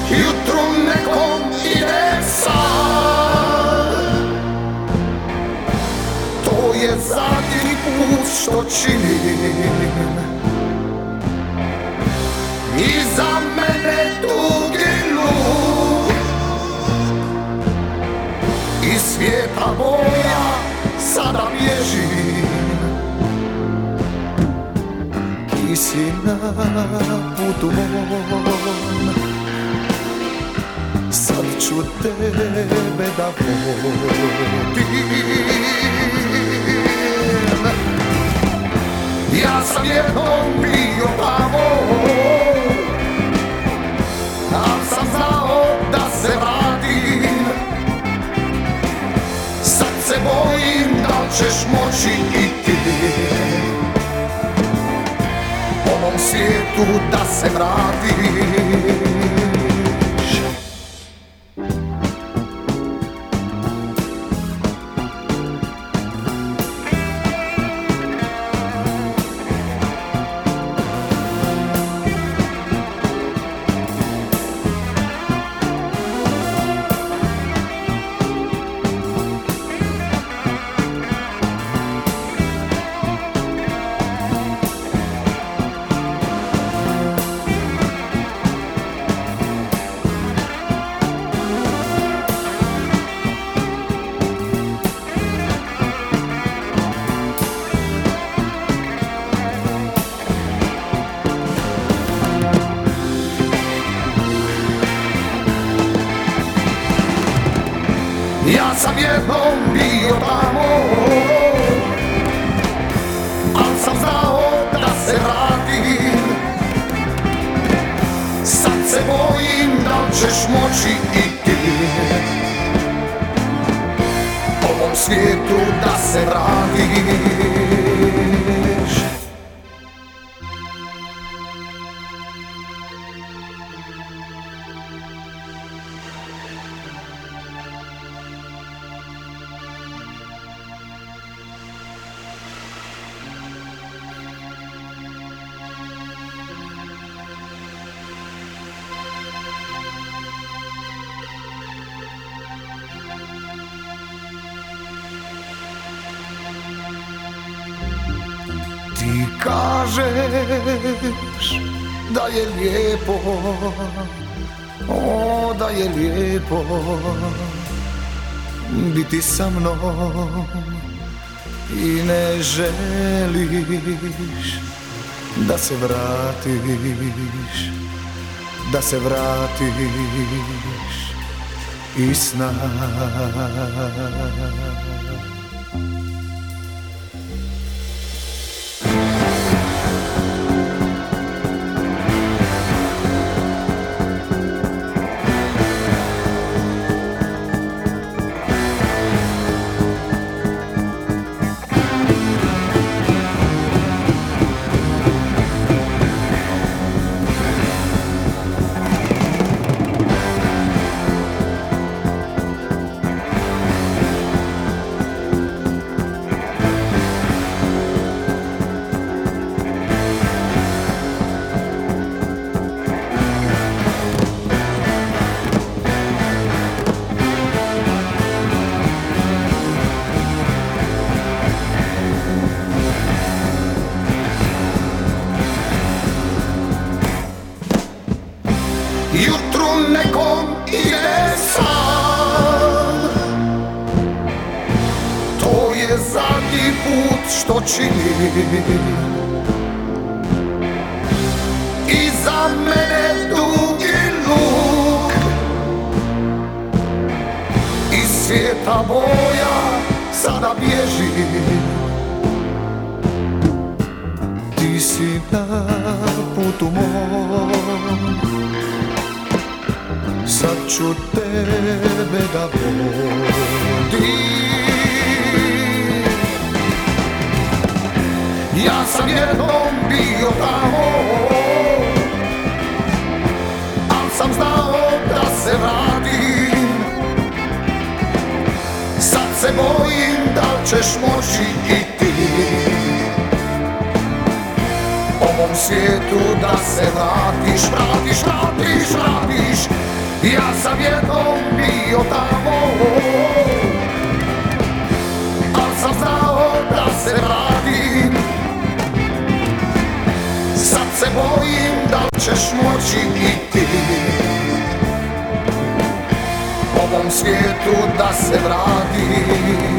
jutru nekom ide sam. To je zadnji put što činim, iza mene dugi luk, iz svijeta moja sada bježim. Ti si na putu mom, sad ću tebe da vodim. Ja sam jednom bio tamo, al sam znao da se vratim. Sad se bojim da li ćeš moći i ti ovom svijetu da se vratiš. Ja sam jednom bio tamo, al sam znao da se vratim. Sad se bojim da li ćeš moći i ti ovom svijetu da se vratiš. Ti kažeš da je lijepo, o da je lijepo biti sa mnom i ne želiš da se vratiš, da se vratiš iz sna. Jutru nekom ide sam, to je zadnji put što činim. Iza mene dugi luk, iz svijeta moja sada bježim. Ti si na putu mom, sad ću tebe da vodim. Ja sam jednom bio tamo, al sam znao da se vratim. Sad se bojim da li ćeš moći i ti ovom svijetu da se vratiš, vratiš, vratiš, vratiš. jednom bio tamo, al sam znao da se vratim. Sad se bojim da li ćeš moći i ti ovom svijetu da se vratim.